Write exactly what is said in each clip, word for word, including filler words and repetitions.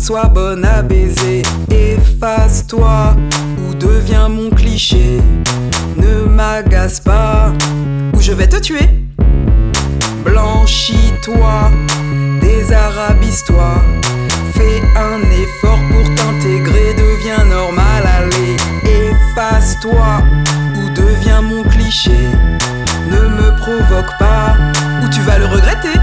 sois bonne à baiser. Efface-toi ou deviens mon cliché. Ne m'agace pas ou je vais te tuer. Blanchis-toi, désarabise-toi. Fais un effort pour t'intégrer, deviens normal, allez. Efface-toi ou deviens mon cliché. Ne me provoque pas ou tu vas le regretter.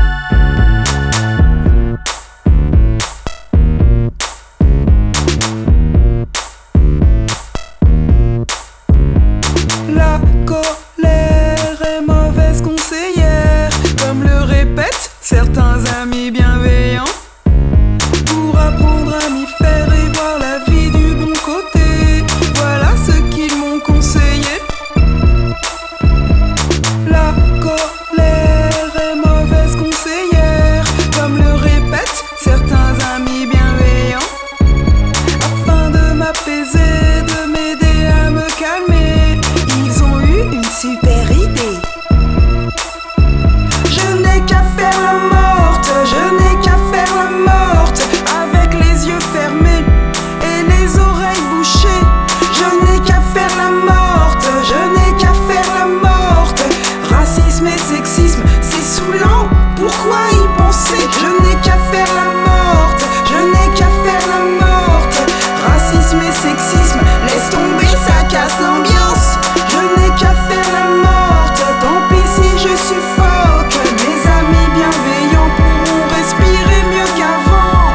La colère est mauvaise conseillère, comme le répètent certains amis bienveillants. Pour apprendre à m'y faire et voir la vie du bon côté, voilà ce qu'ils m'ont conseillé. La colère est mauvaise conseillère, comme le répètent certains amis bienveillants. Afin de m'apaiser, de m'aider à me calmer, ils ont eu une super idée. Je n'ai qu'à faire la morte, je n'ai qu'à faire la morte, avec les yeux fermés et les oreilles bouchées. Je n'ai qu'à faire la morte, je n'ai qu'à faire la morte. Racisme et sexisme, c'est saoulant, pourquoi y penser? Je n'ai qu'à faire la morte, je n'ai qu'à faire la morte. Racisme et sexisme, laisse tomber, ça casse l'ambiance. Je n'ai qu'à faire la morte, tant pis si je suffoque. Mes amis bienveillants pourront respirer mieux qu'avant.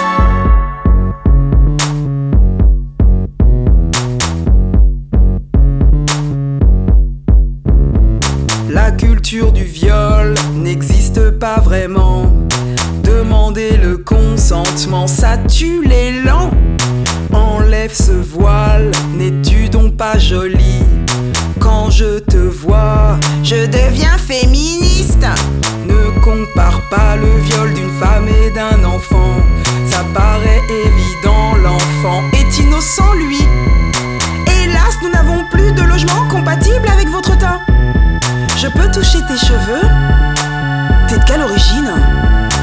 La culture du viol n'existe pas vraiment. Demander le consentement, ça tue l'élan. Enlève ce voile, n'es-tu donc pas jolie? Quand je te vois, je deviens féministe. Ne compare pas le viol d'une femme et d'un enfant. Ça paraît évident, l'enfant est innocent lui. Hélas, nous n'avons plus de logement compatible avec votre teint. Je peux toucher tes cheveux? T'es de quelle origine?